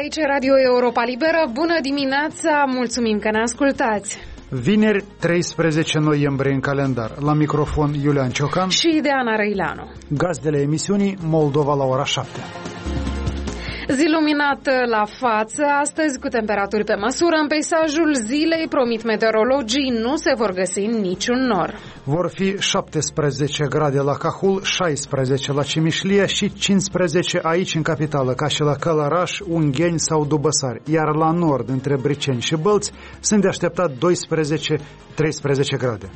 aici Radio Europa Liberă. Bună dimineața, mulțumim că ne ascultați. Vineri, 13 noiembrie în calendar. La microfon Iulian Ciocan și Diana Răileanu. Gazdele emisiunii Moldova la ora 7. Zi luminată la față, astăzi cu temperaturi pe măsură. În peisajul zilei, promit meteorologii, nu se vor găsi niciun nor. Vor fi 17 grade la Cahul, 16 la Cimișlia și 15 aici în capitală, ca și la Călăraș, Ungheni sau Dubăsari. Iar la nord, între Briceni și Bălți, sunt de așteptat 12-13 grade.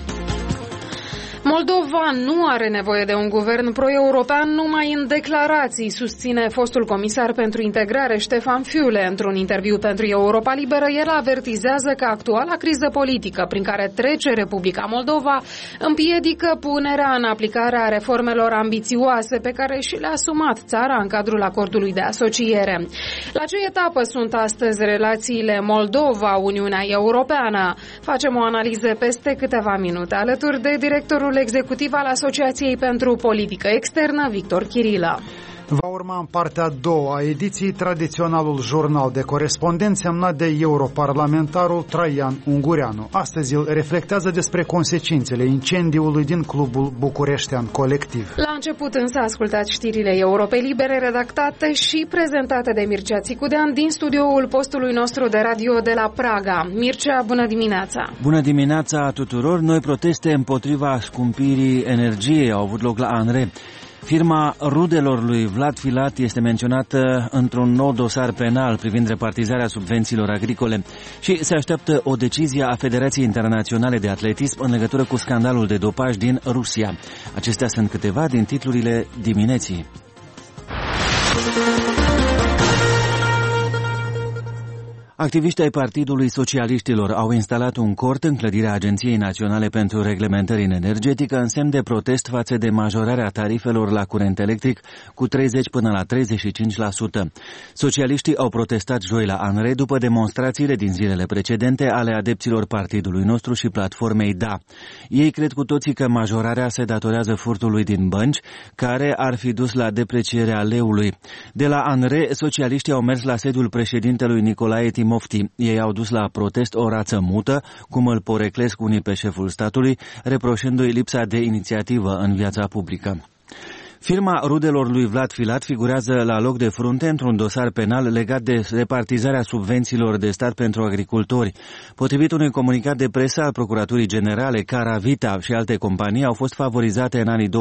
Moldova nu are nevoie de un guvern pro-european numai în declarații, susține fostul comisar pentru integrare Ștefan Fiule. Într-un interviu pentru Europa Liberă, el avertizează că actuala criză politică prin care trece Republica Moldova împiedică punerea în aplicare a reformelor ambițioase pe care și le-a asumat țara în cadrul acordului de asociere. La ce etapă sunt astăzi relațiile Moldova-Uniunea Europeană? Facem o analiză peste câteva minute alături de directorul executiv al Asociației pentru Politică Externă, Victor Chirilă. Va urma în partea a doua a ediției tradiționalul jurnal de corespondenți semnat de europarlamentarul Traian Ungureanu. Astăzi el reflectează despre consecințele incendiului din clubul bucureștean Colectiv. La început însă ascultați știrile Europei Libere redactate și prezentate de Mircea Țicudean din studioul postului nostru de radio de la Praga. Mircea, bună dimineața! Bună dimineața tuturor! Noi proteste împotriva scumpirii energiei au avut loc la ANRE. Firma rudelor lui Vlad Filat este menționată într-un nou dosar penal privind repartizarea subvențiilor agricole și se așteaptă o decizie a Federației Internaționale de Atletism în legătură cu scandalul de dopaj din Rusia. Acestea sunt câteva din titlurile dimineții. Activiștii ai Partidului Socialiștilor au instalat un cort în clădirea Agenției Naționale pentru Reglementări în Energetică în semn de protest față de majorarea tarifelor la curent electric cu 30 până la 35%. Socialiștii au protestat joi la ANRE după demonstrațiile din zilele precedente ale adepților partidului nostru și platformei DA. Ei cred cu toții că majorarea se datorează furtului din bănci, care ar fi dus la deprecierea leului. De la ANRE, socialiștii au mers la sediul președintelui Nicolae Timofti. Ei au dus la protest o rață mută, cum îl poreclesc unii pe șeful statului, reproșându-i lipsa de inițiativă în viața publică. Firma rudelor lui Vlad Filat figurează la loc de frunte într-un dosar penal legat de repartizarea subvențiilor de stat pentru agricultori. Potrivit unui comunicat de presă al Procuraturii Generale, Caravita și alte companii au fost favorizate în anii 2010-2013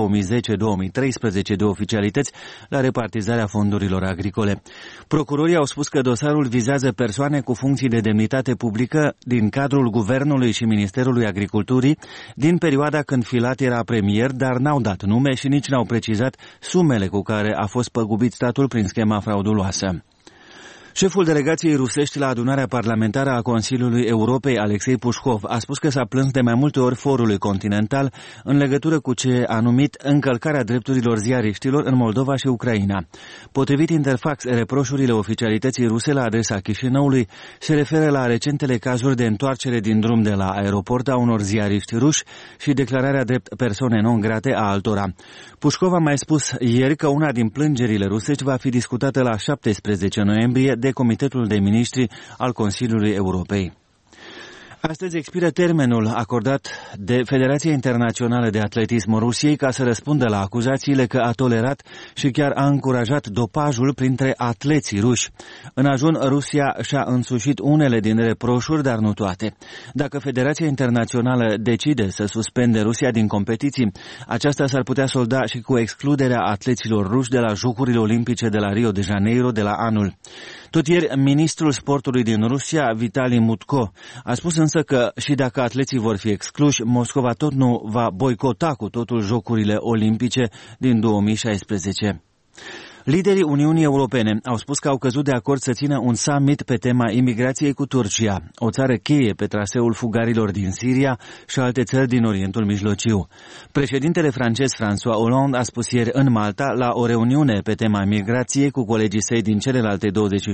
de oficialități la repartizarea fondurilor agricole. Procurorii au spus că dosarul vizează persoane cu funcții de demnitate publică din cadrul Guvernului și Ministerului Agriculturii din perioada când Filat era premier, dar n-au dat nume și nici n-au precizat sumele cu care a fost păgubit statul prin schema frauduloasă. Șeful delegației rusești la adunarea parlamentară a Consiliului Europei, Alexei Pușkov, a spus că s-a plâns de mai multe ori forului continental în legătură cu ce a numit încălcarea drepturilor ziariștilor în Moldova și Ucraina. Potrivit Interfax, reproșurile oficialității ruse la adresa Chișinăului se referă la recentele cazuri de întoarcere din drum de la aeroport a unor ziariști ruși și declararea drept persoane non grate a altora. Pușkov a mai spus ieri că una din plângerile rusești va fi discutată la 17 noiembrie de Comitetul de Ministri al Consiliului Europei. Astăzi expiră termenul acordat de Federația Internațională de Atletism Rusiei ca să răspundă la acuzațiile că a tolerat și chiar a încurajat dopajul printre atleții ruși. În ajun, Rusia și-a însușit unele din reproșuri, dar nu toate. Dacă Federația Internațională decide să suspende Rusia din competiții, aceasta s-ar putea solda și cu excluderea atleților ruși de la Jocurile Olimpice de la Rio de Janeiro de la anul. Tot ieri, ministrul sportului din Rusia, Vitali Mutko, a spus însă că și dacă atleții vor fi excluși, Moscova tot nu va boicota cu totul Jocurile Olimpice din 2016. Liderii Uniunii Europene au spus că au căzut de acord să țină un summit pe tema imigrației cu Turcia, o țară cheie pe traseul fugarilor din Siria și alte țări din Orientul Mijlociu. Președintele francez François Hollande a spus ieri în Malta, la o reuniune pe tema migrației cu colegii săi din celelalte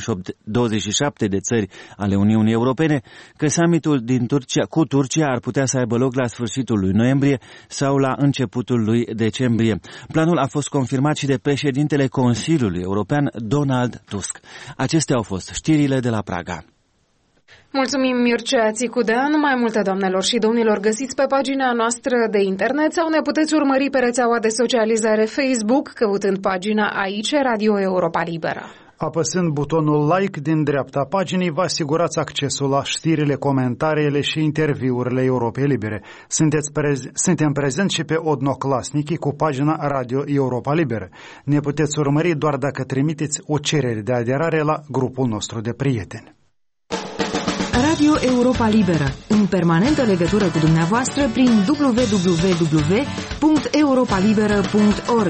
27 de țări ale Uniunii Europene, că summitul cu Turcia ar putea să aibă loc la sfârșitul lui noiembrie sau la începutul lui decembrie. Planul a fost confirmat și de președintele Consiliului Consiliului European Donald Tusk. Acestea au fost știrile de la Praga. Mulțumim, Mircea Țicudean. Mai multe, doamnelor și domnilor, găsiți pe pagina noastră de internet sau ne puteți urmări pe rețeaua de socializare Facebook, căutând pagina Aici Radio Europa Liberă. Apăsând butonul like din dreapta paginii, vă asigurați accesul la știrile, comentariile și interviurile Europei Libere. Suntem prezenți și pe Odnoclasnici cu pagina Radio Europa Liberă. Ne puteți urmări doar dacă trimiteți o cerere de aderare la grupul nostru de prieteni. Radio Europa Liberă, în permanentă legătură cu dumneavoastră prin www.europalibera.org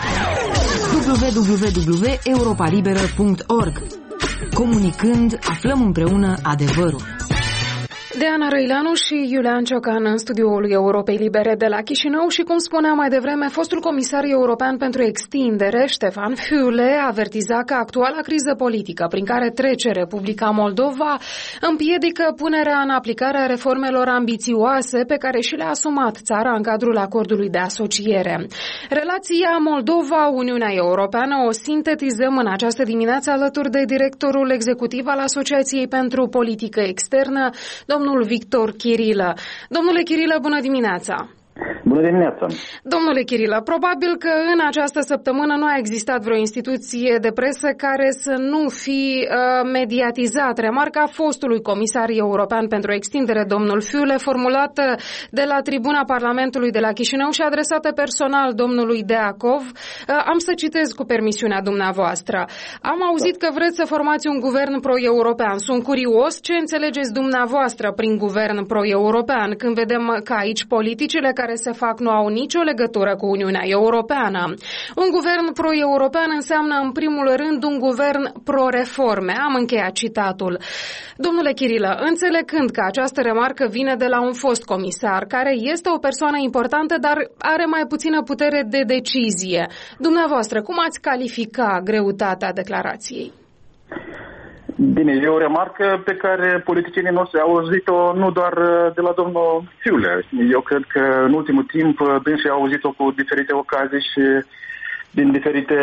www.europalibera.org. Comunicând, aflăm împreună adevărul. Deana Răileanu și Iulian Ciocan în studioul Europei Libere de la Chișinău și, cum spuneam mai devreme, fostul comisar european pentru extindere, Ștefan Füle, avertiza că actuala criză politică prin care trece Republica Moldova împiedică punerea în aplicare a reformelor ambițioase pe care și le-a asumat țara în cadrul acordului de asociere. Relația Moldova-Uniunea Europeană o sintetizăm în această dimineață alături de directorul executiv al Asociației pentru Politică Externă, domnul Victor Chirilă. Domnule Chirilă, bună dimineața! Bună dimineața! Domnule Chirilă, probabil că în această săptămână nu a existat vreo instituție de presă care să nu fi mediatizat remarca fostului comisar european pentru extindere, domnul Füle, formulată de la tribuna Parlamentului de la Chișinău și adresată personal domnului Deacov. Am să citez cu permisiunea dumneavoastră. Am auzit că vreți să formați un guvern pro-european. Sunt curios ce înțelegeți dumneavoastră prin guvern pro-european, când vedem că aici politicile care se fac nu au nicio legătură cu Uniunea Europeană. Un guvern pro-european înseamnă în primul rând un guvern pro-reforme. Am încheiat citatul. Domnule Chirilă, înțelegând că această remarcă vine de la un fost comisar, care este o persoană importantă, dar are mai puțină putere de decizie, dumneavoastră, cum ați califica greutatea declarației? Bine, e o remarcă pe care politicienii noștri au auzit-o nu doar de la domnul Fiule. Eu cred că în ultimul timp dânsii au auzit-o cu diferite ocazii și din diferite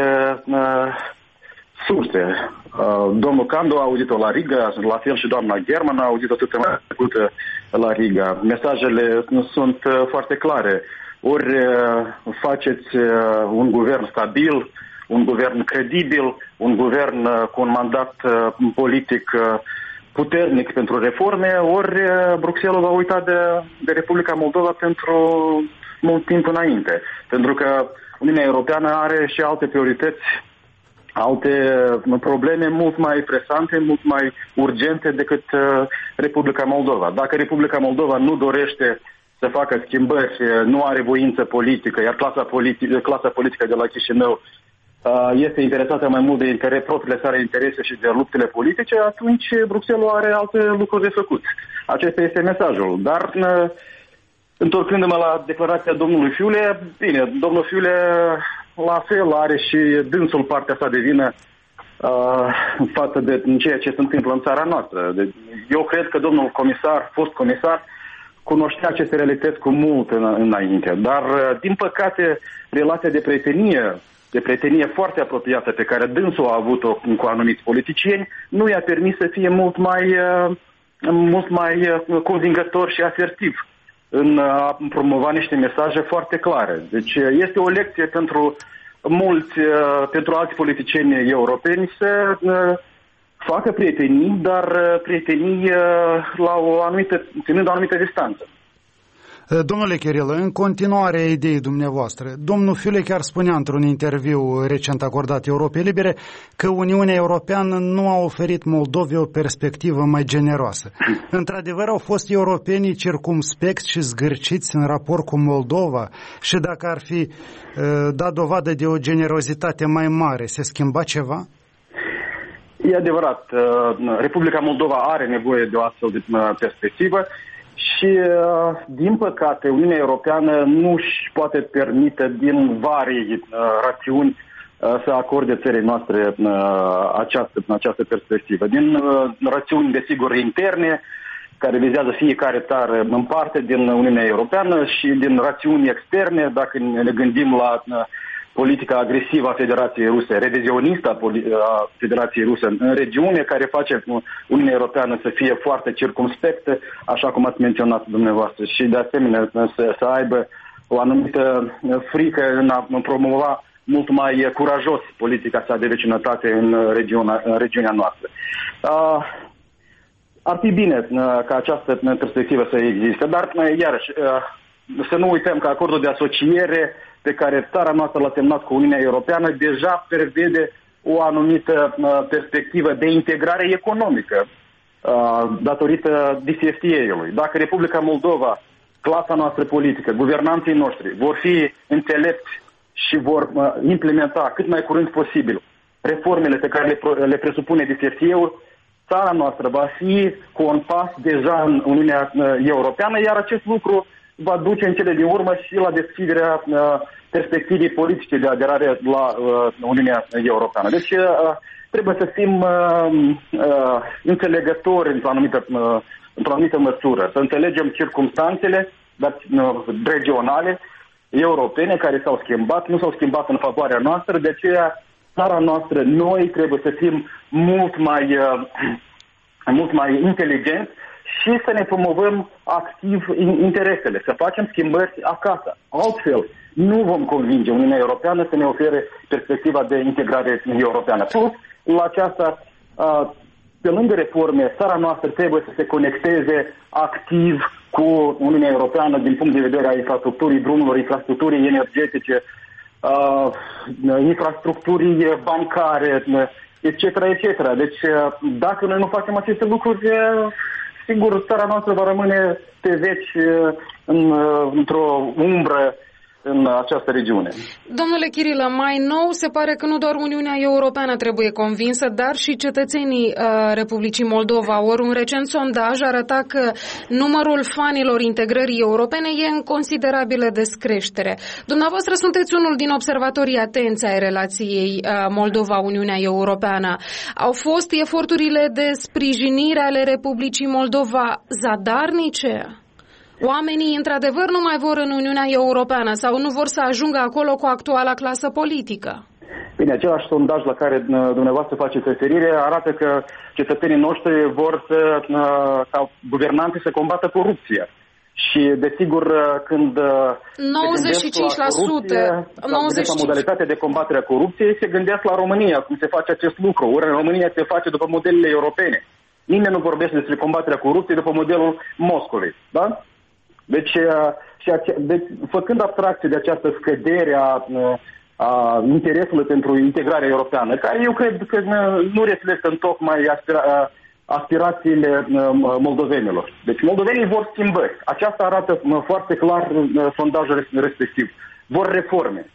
surse. Domnul Candu a auzit-o la Riga, la fel și doamna German a auzit-o săptămâna trecută la Riga. Mesajele sunt foarte clare. Ori faceți un guvern stabil, un guvern credibil, un guvern cu un mandat politic puternic pentru reforme, ori Bruxelles va uita de Republica Moldova pentru mult timp înainte. Pentru că Uniunea Europeană are și alte priorități, alte probleme mult mai presante, mult mai urgente decât Republica Moldova. Dacă Republica Moldova nu dorește să facă schimbări, nu are voință politică, iar clasa politică de la Chișinău este interesată mai mult de propriile sale interese și de luptele politice, atunci Bruxelles are alte lucruri de făcut. Acesta este mesajul. Dar, întorcându-mă la declarația domnului Fiule, bine, domnul Fiule la fel are și dânsul partea sa de vină față de ceea ce se întâmplă în țara noastră. Eu cred că domnul comisar, fost comisar, cunoștea aceste realități cu mult înainte. Dar, din păcate, relația de prietenie foarte apropiată pe care dânsul a avut-o cu anumiți politicieni, nu i-a permis să fie mult mai convingător și asertiv în a promova niște mesaje foarte clare. Deci este o lecție pentru alți politicieni europeni să facă prietenii, dar prietenii ținând o anumită distanță. Domnule Chirilă, în continuare a ideii dumneavoastră, domnul Fiule chiar spunea într-un interviu recent acordat Europei Libere că Uniunea Europeană nu a oferit Moldovei o perspectivă mai generoasă. Într-adevăr, au fost europenii circumspecți și zgârciți în raport cu Moldova și dacă ar fi dat dovadă de o generozitate mai mare, se schimba ceva? E adevărat, Republica Moldova are nevoie de o astfel de perspectivă. Și, din păcate, Uniunea Europeană nu își poate permite din vari rațiuni să acorde țării noastre această perspectivă. Din rațiuni, desigur, interne, care vizează fiecare țară în parte din Uniunea Europeană și din rațiuni externe, dacă ne gândim la politica agresivă a Federației Ruse, revizionistă a Federației Ruse în regiune, care face Uniunea Europeană să fie foarte circumspectă, așa cum ați menționat dumneavoastră, și de asemenea să aibă o anumită frică în a promova mult mai curajos politica sa de vecinătate în regiunea noastră. Ar fi bine ca această perspectivă să existe, dar iarăși să nu uităm că acordul de asociere pe care țara noastră l-a semnat cu Uniunea Europeană deja prevede o anumită perspectivă de integrare economică datorită DCFTA-ului. Dacă Republica Moldova, clasa noastră politică, guvernanții noștri vor fi înțelepți și vor implementa cât mai curând posibil reformele pe care le presupune DCFTA-ul, țara noastră va fi cu un pas deja în Uniunea Europeană, iar acest lucru va duce în cele din urmă și la deschiderea perspectivei politice de aderare la Uniunea Europeană. Deci trebuie să fim înțelegători într-o anumită măsură, să înțelegem circumstanțele regionale, europene, care s-au schimbat, nu s-au schimbat în favoarea noastră, de aceea țara noastră, noi trebuie să fim mult mai inteligenți și să ne promovăm activ interesele, să facem schimbări acasă. Altfel, nu vom convinge Uniunea Europeană să ne ofere perspectiva de integrare europeană. Plus, la aceasta, pe lângă reforme, țara noastră trebuie să se conecteze activ cu Uniunea Europeană din punct de vedere a infrastructurii drumurilor, infrastructurii energetice, infrastructurii bancare, etc., etc. Deci, dacă noi nu facem aceste lucruri, sigur, țara noastră va rămâne pe veci într-o umbră în această regiune. Domnule Chirilă, mai nou se pare că nu doar Uniunea Europeană trebuie convinsă, dar și cetățenii Republicii Moldova. Ori un recent sondaj arăta că numărul fanilor integrării europene e în considerabilă descreștere. Dumneavoastră sunteți unul din observatorii atenți ai relației Moldova-Uniunea Europeană. Au fost eforturile de sprijinire ale Republicii Moldova zadarnice? Oamenii, într-adevăr, nu mai vor în Uniunea Europeană sau nu vor să ajungă acolo cu actuala clasă politică? Bine, același sondaj la care dumneavoastră faceți referire arată că cetățenii noștri vor ca guvernanții să combată corupția. Și, desigur, când 95%, la modalitatea de combatere a corupției, se gândesc la România, cum se face acest lucru. Ori în România se face după modelele europene. Nimeni nu vorbește despre combaterea corupției după modelul Moscovei, da? Deci, făcând abstracție de această scădere a interesului pentru integrarea europeană, care eu cred că nu reflectă întocmai aspirațiile moldovenilor. Deci moldovenii vor schimbări. Aceasta arată foarte clar sondajul respectiv. Vor reforme.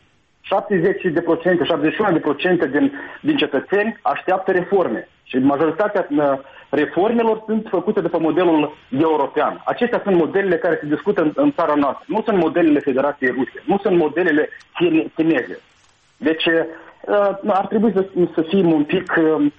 71% din cetățeni așteaptă reforme. Și majoritatea reformelor sunt făcute după modelul european. Acestea sunt modelele care se discută în țara noastră. Nu sunt modelele Federației Ruse. Nu sunt modelele chineze. Deci ar trebui să fim un pic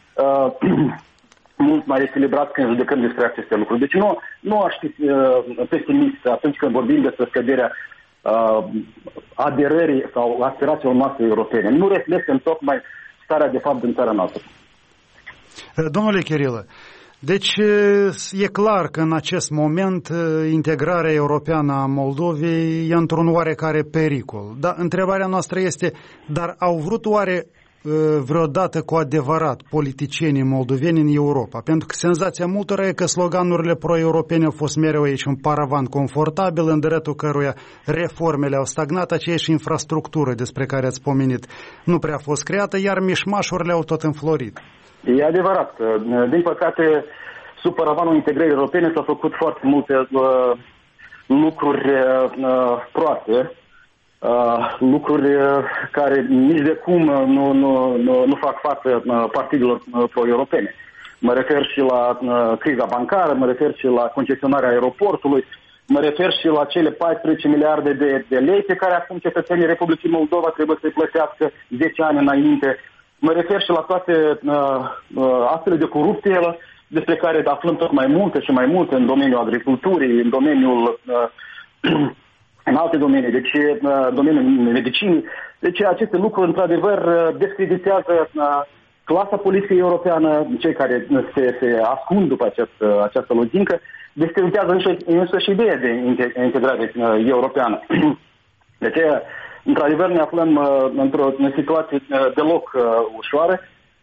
mult mai echilibrat când judecăm despre aceste lucruri. Deci nu aș fi pesimist atunci când vorbim despre scăderea aderării sau aspirațiilor noastre europene. Nu reflectă tocmai starea de fapt din țara noastră. Domnule Chirilă, deci e clar că în acest moment integrarea europeană a Moldovei e într-un oarecare pericol. Dar întrebarea noastră este, dar au vrut oare vreodată cu adevărat politicienii moldoveni în Europa? Pentru că senzația multora e că sloganurile pro-europene au fost mereu aici un paravan confortabil, în dreptul căruia reformele au stagnat, aceeași infrastructură despre care ați pomenit nu prea a fost creată, iar mișmașurile au tot înflorit. E adevărat. Din păcate, sub paravanul integrării europene s-au făcut foarte multe lucruri proaste, lucruri care nici de cum nu fac față partidelor pro-europene. Mă refer și la criza bancară, mă refer și la concesionarea aeroportului, mă refer și la cele 14 miliarde de lei pe care acum cetățenii Republicii Moldova trebuie să-i plătească 10 ani înainte. Mă refer și la toate actele de corupție despre care aflăm tot mai multe și mai multe în domeniul agriculturii, în domeniul în alte domenii, deci domeniul medicinii. Deci aceste lucruri, într-adevăr, descreditează clasa politică europeană, cei care se ascund după această logică, descreditează însă și ideea de integrare europeană. De aceea, într-adevăr, ne aflăm într-o situație deloc ușoară.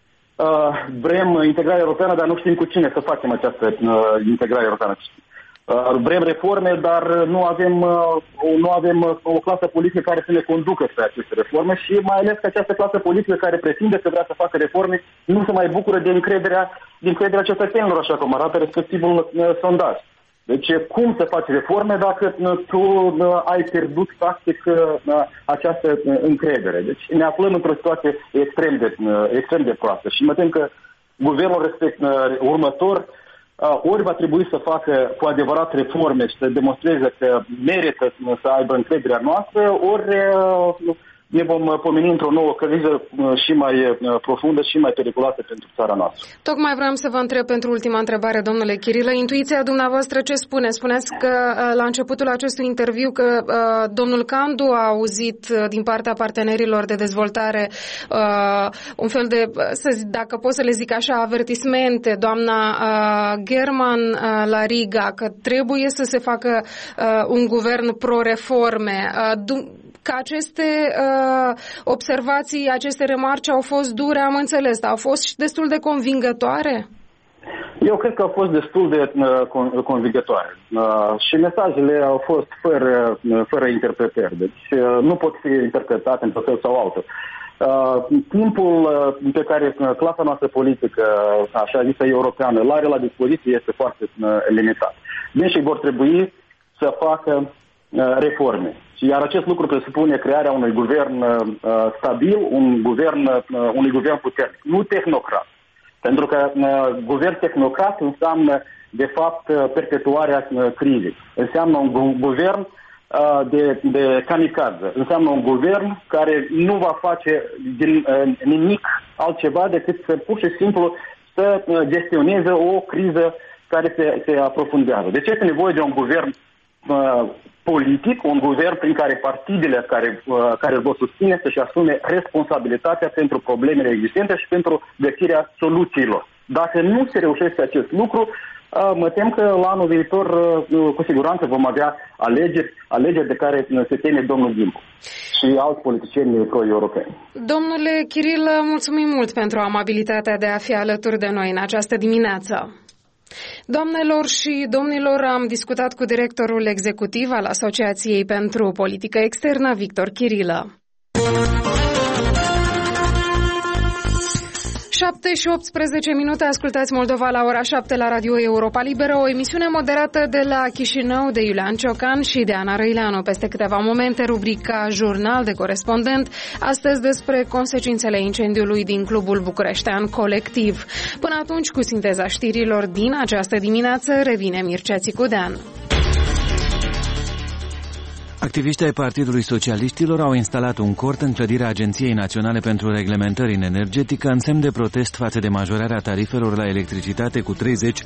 Vrem integrare europeană, dar nu știm cu cine să facem această integrare europeană. Vrem reforme, dar nu avem o clasă politică care să ne conducă spre aceste reforme și mai ales că această clasă politică care pretinde să vrea să facă reforme nu se mai bucură de încrederea cetățenilor, așa cum arată respectivul sondaj. Deci cum să faci reforme dacă tu ai pierdut practic această încredere? Deci ne aflăm într-o situație extrem de proastă și mă tem că guvernul următor ori va trebui să facă cu adevărat reforme și să demonstreze că merită să aibă încrederea noastră, ori ne vom pomeni într-o nouă criză și mai profundă și mai periculoasă pentru țara noastră. Tocmai vreau să vă întreb pentru ultima întrebare, domnule Chirilă. Intuiția dumneavoastră ce spune? Spuneți că la începutul acestui interviu că domnul Candu a auzit din partea partenerilor de dezvoltare un fel de, dacă pot să le zic așa, avertismente, doamna German la Riga, că trebuie să se facă un guvern pro-reforme. Că aceste observații, aceste remarci au fost dure, am înțeles, dar au fost și destul de convingătoare? Eu cred că au fost destul de convingătoare și mesajele au fost fără interpretări, deci nu pot fi interpretate într-un fel sau altul. Timpul pe care clasa noastră politică, așa zisă europeană, îl are la dispoziție este foarte limitat. Deci vor trebui să facă reforme. Iar acest lucru presupune crearea unui guvern stabil, unui guvern puternic, nu tehnocrat. Pentru că guvern tehnocrat înseamnă, de fapt, perpetuarea crizei. Înseamnă un guvern de kamikaze. Înseamnă un guvern care nu va face nimic altceva decât să pur și simplu să gestioneze o criză care se aprofundează. Deci este nevoie de un guvern politic, un guvern prin care partidele care îl vor susține să-și asume responsabilitatea pentru problemele existente și pentru găsirea soluțiilor. Dacă nu se reușește acest lucru, mă tem că la anul viitor cu siguranță vom avea alegeri de care se teme domnul Dimpu și alți politicieni pro-europeni. Domnule Chirilă, mulțumim mult pentru amabilitatea de a fi alături de noi în această dimineață. Doamnelor și domnilor, am discutat cu directorul executiv al Asociației pentru Politică Externă, Victor Chirilă. 7 și 18 minute, ascultați Moldova la ora 7 la Radio Europa Liberă, o emisiune moderată de la Chișinău de Iulian Ciocan și de Ana Răileanu. Peste câteva momente, rubrica Jurnal de Corespondent, astăzi despre consecințele incendiului din Clubul Bucureștean Colectiv. Până atunci, cu sinteza știrilor din această dimineață, revine Mircea Țicudean. Activiștii ai Partidului Socialiștilor au instalat un cort în clădirea Agenției Naționale pentru Reglementări în Energetică în semn de protest față de majorarea tarifelor la electricitate cu 30-35%.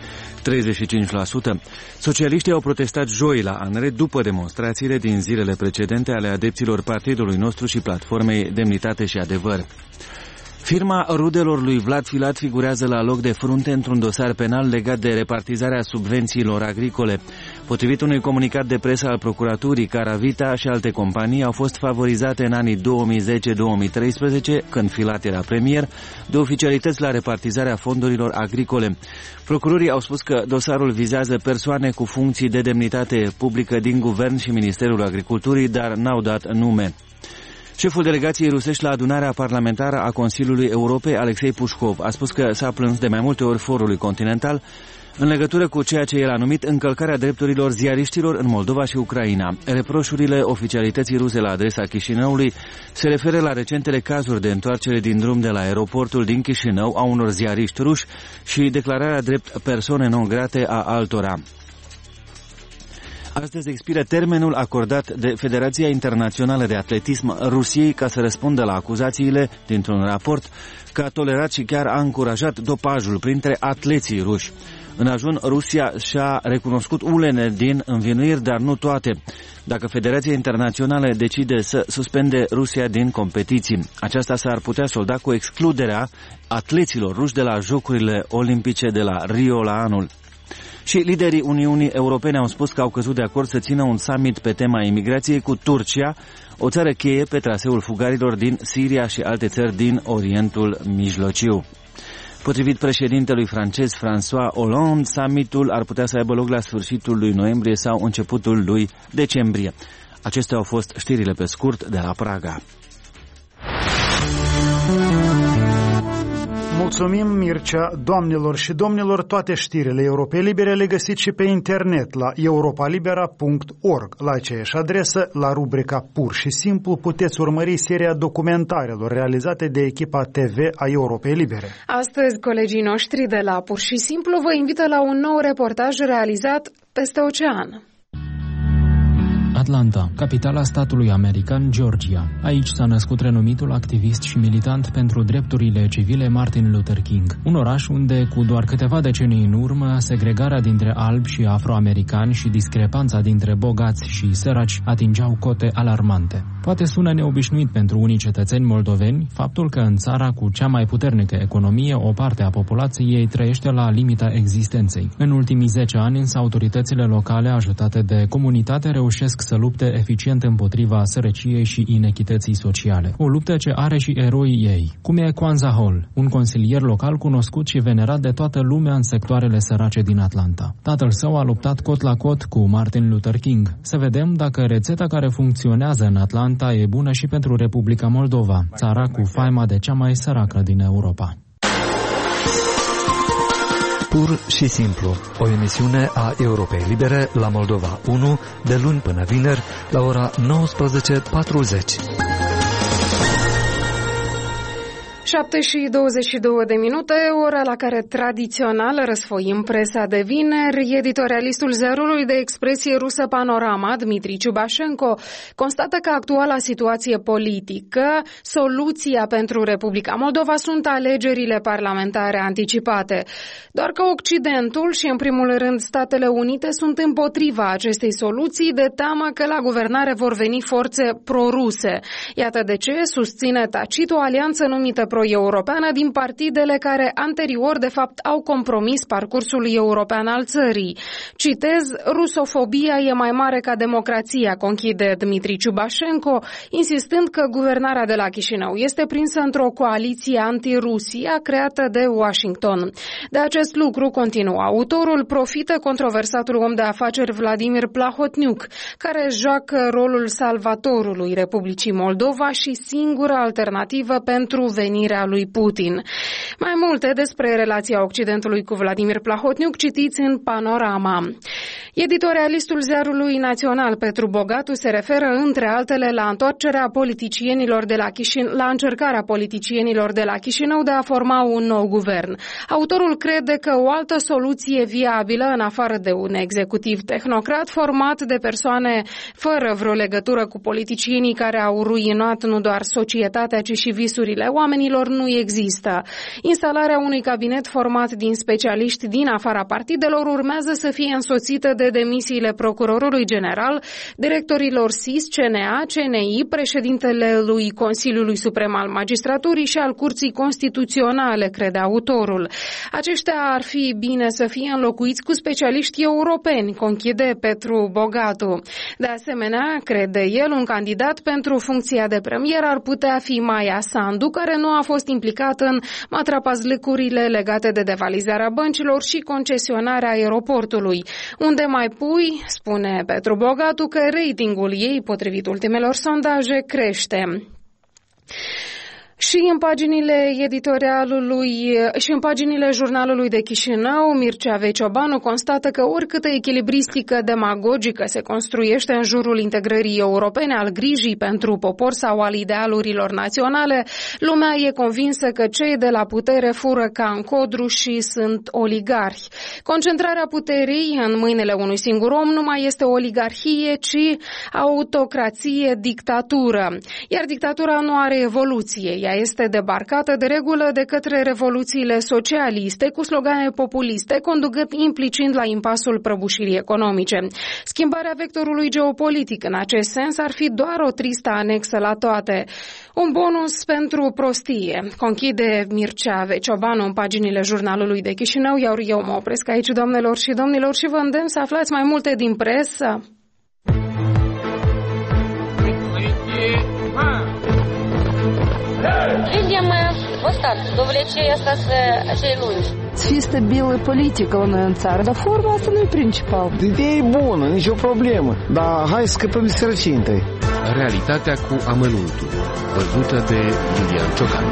Socialiștii au protestat joi la ANRE după demonstrațiile din zilele precedente ale adepților partidului nostru și platformei Demnitate și Adevăr. Firma rudelor lui Vlad Filat figurează la loc de frunte într-un dosar penal legat de repartizarea subvențiilor agricole. Potrivit unui comunicat de presă al procuraturii, Caravita și alte companii au fost favorizate în anii 2010-2013, când Filat era premier, de oficialități la repartizarea fondurilor agricole. Procurorii au spus că dosarul vizează persoane cu funcții de demnitate publică din Guvern și Ministerul Agriculturii, dar n-au dat nume. Șeful delegației rusești la adunarea parlamentară a Consiliului Europei, Alexei Pușcov, a spus că s-a plâns de mai multe ori forului continental în legătură cu ceea ce el a numit încălcarea drepturilor ziariștilor în Moldova și Ucraina. Reproșurile oficialității ruse la adresa Chișinăului se referă la recentele cazuri de întoarcere din drum de la aeroportul din Chișinău a unor ziariști ruși și declararea drept persoane non grate a altora. Astăzi expiră termenul acordat de Federația Internațională de Atletism Rusiei ca să răspundă la acuzațiile dintr-un raport că a tolerat și chiar a încurajat dopajul printre atleții ruși. În ajun, Rusia și-a recunoscut unele din învinuiri, dar nu toate. Dacă Federația Internațională decide să suspende Rusia din competiții, aceasta s-ar putea solda cu excluderea atleților ruși de la Jocurile Olimpice de la Rio la anul. Și liderii Uniunii Europene au spus că au căzut de acord să țină un summit pe tema imigrației cu Turcia, o țară cheie pe traseul fugarilor din Siria și alte țări din Orientul Mijlociu. Potrivit președintelui francez François Hollande, summitul ar putea să aibă loc la sfârșitul lui noiembrie sau începutul lui decembrie. Acestea au fost știrile pe scurt de la Praga. Mulțumim, Mircea. Doamnelor și domnilor, toate știrile Europei Libere le găsiți și pe internet la europalibera.org. La aceeași adresă, la rubrica Pur și Simplu, puteți urmări seria documentarelor realizate de echipa TV a Europei Libere. Astăzi, colegii noștri de la Pur și Simplu vă invită la un nou reportaj realizat peste ocean. Atlanta, capitala statului american Georgia. Aici s-a născut renumitul activist și militant pentru drepturile civile Martin Luther King. Un oraș unde, cu doar câteva decenii în urmă, segregarea dintre albi și afroamericani și discrepanța dintre bogați și săraci atingeau cote alarmante. Poate sună neobișnuit pentru unii cetățeni moldoveni faptul că în țara cu cea mai puternică economie, o parte a populației trăiește la limita existenței. În ultimii 10 ani, însă, autoritățile locale, ajutate de comunitate, reușesc să lupte eficient împotriva sărăciei și inechității sociale. O luptă ce are și eroii ei, cum e Kwanza Hall, un consilier local cunoscut și venerat de toată lumea în sectoarele sărace din Atlanta. Tatăl său a luptat cot la cot cu Martin Luther King. Să vedem dacă rețeta care funcționează în Atlanta e bună și pentru Republica Moldova, țara cu faima de cea mai săracă din Europa. Pur și simplu, o emisiune a Europei Libere la Moldova 1, de luni până vineri, la ora 19:40. 7:22 de minute, ora la care tradițional răsfoim presa de vineri. Editorialistul Zerului de expresie rusă Panorama, Dmitri Ciubașenko, constată că actuala situație politică, soluția pentru Republica Moldova sunt alegerile parlamentare anticipate. Doar că Occidentul și în primul rând Statele Unite sunt împotriva acestei soluții, de teamă că la guvernare vor veni forțe proruse. Iată de ce susține tacit o alianță numită pro-europeană din partidele care anterior de fapt au compromis parcursul european al țării. Citez, rusofobia e mai mare ca democrația, conchide Dmitri Ciubașenko, insistând că guvernarea de la Chișinău este prinsă într-o coaliție anti-Rusia creată de Washington. De acest lucru, continuă autorul, profită controversatul om de afaceri Vladimir Plahotniuc, care joacă rolul salvatorului Republicii Moldova și singura alternativă pentru venirea lui Putin. Mai multe despre relația Occidentului cu Vladimir Plahotniuc citiți în Panorama. Editorialistul Ziarului Național Petru Bogatu se referă între altele la întoarcerea politicienilor de la Chișinău, la încercarea politicienilor de la Chișinău de a forma un nou guvern. Autorul crede că o altă soluție viabilă, în afară de un executiv tehnocrat format de persoane fără vreo legătură cu politicienii care au ruinat nu doar societatea, ci și visurile oamenilor, nu există. Instalarea unui cabinet format din specialiști din afara partidelor urmează să fie însoțită de demisiile procurorului general, directorilor SIS, CNA, CNI, președintelui Consiliului Suprem al Magistraturii și al Curții Constituționale, crede autorul. Aceștia ar fi bine să fie înlocuiți cu specialiști europeni, conchide Petru Bogatu. De asemenea, crede el, un candidat pentru funcția de premier ar putea fi Maia Sandu, care nu a fost implicat în matrapazlicurile legate de devalizarea băncilor și concesionarea aeroportului. Unde mai pui, spune Petru Bogatu, că ratingul ei, potrivit ultimelor sondaje, crește. Și în paginile jurnalului de Chișinău, Mircea Veciobanu constată că oricâtă echilibristică demagogică se construiește în jurul integrării europene, al grijii pentru popor sau al idealurilor naționale, lumea e convinsă că cei de la putere fură ca în codru și sunt oligarhi. Concentrarea puterii în mâinile unui singur om nu mai este oligarhie, ci autocrație, dictatură. Iar dictatura nu are evoluție, Ea este debarcată de regulă de către revoluțiile socialiste cu slogane populiste, conducând implicit la impasul prăbușirii economice. Schimbarea vectorului geopolitic în acest sens ar fi doar o tristă anexă la toate. Un bonus pentru prostie. Conchide Mircea Veciobanu în paginile Jurnalului de Chișinău, iar eu mă opresc aici, doamnelor și domnilor, și vă îndemn să aflați mai multe din presă. Людям достаточно, до влечения остаться цей lungi. Să fie stabilă politică la noi în țară, dar forma asta nu e principal. Ideea e bună, nicio problemă, dar hai să scăpăm de sărăcie întâi. Realitatea cu amănuntul, văzută de Iulian Ciocan.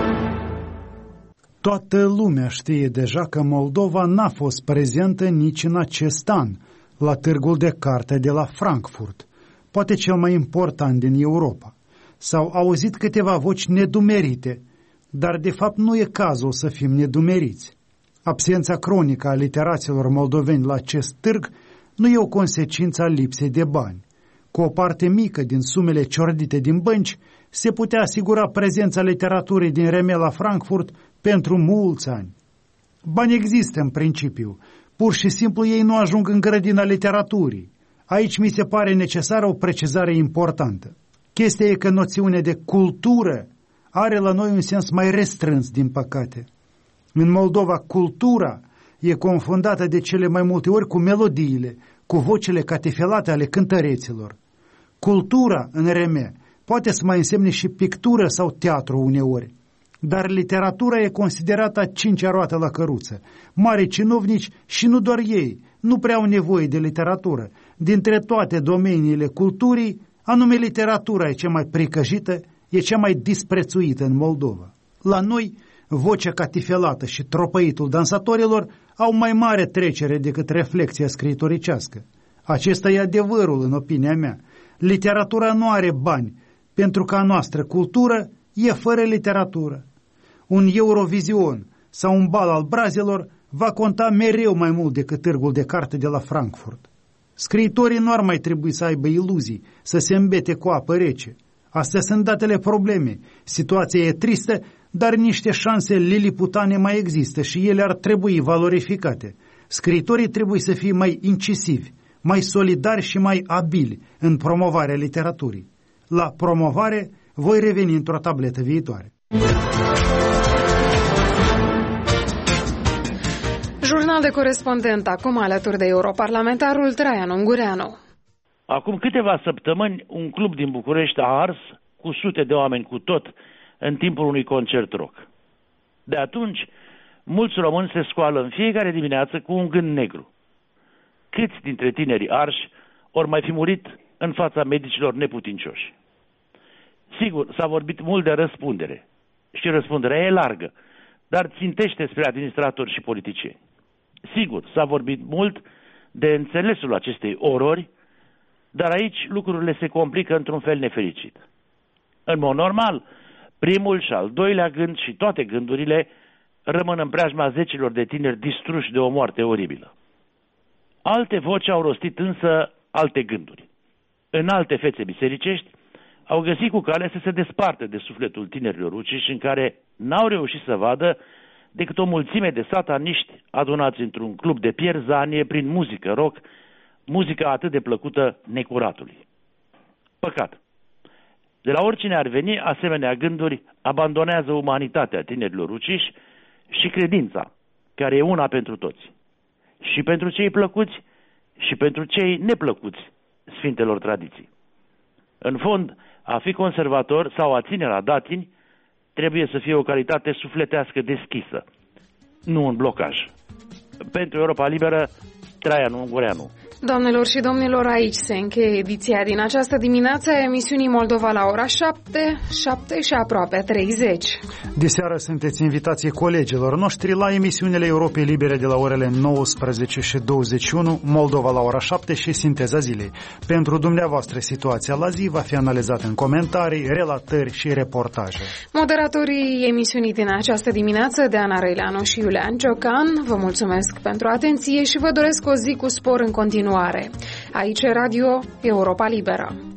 Toată lumea știe deja că Moldova n-a fost prezentă nici în acest an la târgul de carte de la Frankfurt, poate cel mai important din Europa. S-au auzit câteva voci nedumerite, dar de fapt nu e cazul să fim nedumeriți. Absența cronică a literaților moldoveni la acest târg nu e o consecință a lipsei de bani. Cu o parte mică din sumele ciordite din bănci, se putea asigura prezența literaturii din Reme la Frankfurt pentru mulți ani. Bani există în principiu, pur și simplu ei nu ajung în grădina literaturii. Aici mi se pare necesară o precizare importantă. Chestia e că noțiunea de cultură are la noi un sens mai restrâns, din păcate. În Moldova, cultura e confundată de cele mai multe ori cu melodiile, cu vocile catefelate ale cântăreților. Cultura, în Reme, poate să mai însemne și pictură sau teatru uneori, dar literatura e considerată a cincea roată la căruță. Mari cinovnici și nu doar ei nu prea au nevoie de literatură. Dintre toate domeniile culturii, anume literatura e cea mai pricăjită, e cea mai disprețuită în Moldova. La noi, vocea catifelată și tropăitul dansatorilor au mai mare trecere decât reflexia scriitoricească. Acesta e adevărul, în opinia mea. Literatura nu are bani, pentru că a noastră cultură e fără literatură. Un Eurovision sau un bal al brazelor va conta mereu mai mult decât târgul de carte de la Frankfurt. Scriitorii nu ar mai trebui să aibă iluzii, să se îmbete cu apă rece. Astea sunt datele probleme. Situația e tristă, dar niște șanse liliputane mai există și ele ar trebui valorificate. Scriitorii trebuie să fie mai incisivi, mai solidari și mai abili în promovarea literaturii. La promovare voi reveni într-o tabletă viitoare. Jurnal de corespondent, acum alături de europarlamentarul Traian Ungureanu. Acum câteva săptămâni, un club din București a ars cu sute de oameni cu tot în timpul unui concert rock. De atunci, mulți români se scoală în fiecare dimineață cu un gând negru. Câți dintre tinerii arși ori mai fi murit în fața medicilor neputincioși? Sigur, s-a vorbit mult de răspundere și răspunderea e largă, dar țintește spre administratori și politicieni. Sigur, s-a vorbit mult de înțelesul acestei orori, dar aici lucrurile se complică într-un fel nefericit. În mod normal, primul și al doilea gând și toate gândurile rămân în preajma zecilor de tineri distruși de o moarte oribilă. Alte voci au rostit însă alte gânduri. În alte fețe bisericești au găsit cu cale să se desparte de sufletul tinerilor uciși, în care n-au reușit să vadă decât o mulțime de sataniști adunați într-un club de pierzanie prin muzică rock, muzica atât de plăcută necuratului. Păcat. De la oricine ar veni, asemenea gânduri abandonează umanitatea tinerilor uciși și credința, care e una pentru toți. Și pentru cei plăcuți și pentru cei neplăcuți sfintelor tradiții. În fond, a fi conservator sau a ține la datini trebuie să fie o calitate sufletească deschisă, nu un blocaj. Pentru Europa Liberă, Traian Ungureanu. Doamnelor și domnilor, aici se încheie ediția din această dimineață a emisiunii Moldova la ora 7 și aproape 30. Diseară sunteți invitații colegilor noștri la emisiunile Europei Libere de la orele 19 și 21, Moldova la ora 7 și Sinteza zilei. Pentru dumneavoastră, situația la zi va fi analizată în comentarii, relatări și reportaje. Moderatorii emisiunii din această dimineață, Deana Răileanu și Iulian Ciocan, vă mulțumesc pentru atenție și vă doresc o zi cu spor în continuare. Aici Radio Europa Liberă.